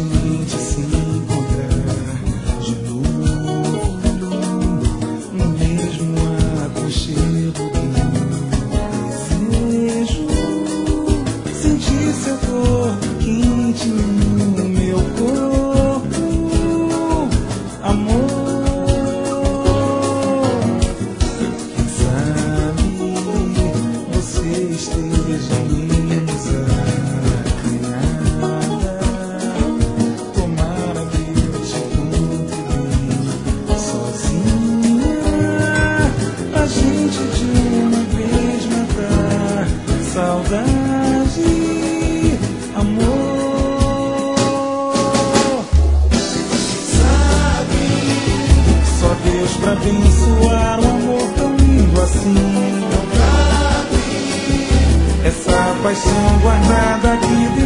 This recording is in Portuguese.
gente se encontrar de novo no mesmo aconchego do desejo. Sentir seu corpo quente no meu corpo, amor. Quem sabe você esteja menos acanhada. Tomara que eu te encontre bem sozinha, pra gente de uma vez matar saudade, amor. Sabe, só Deus pra abençoar um amor tão lindo assim. Essa paixão guardada que Deus